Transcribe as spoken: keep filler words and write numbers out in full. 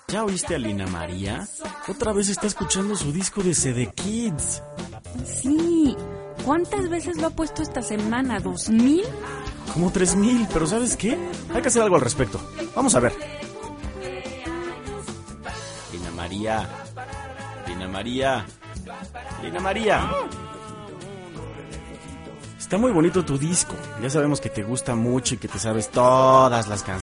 ¿Ya oíste a Lina María? Otra vez está escuchando su disco de C D Kids. Sí. ¿Cuántas veces lo ha puesto esta semana? ¿Dos mil? Como tres mil, pero ¿sabes qué? Hay que hacer algo al respecto. Vamos a ver. Lina María. Lina María. Lina María. Está muy bonito tu disco. Ya sabemos que te gusta mucho y que te sabes todas las canciones.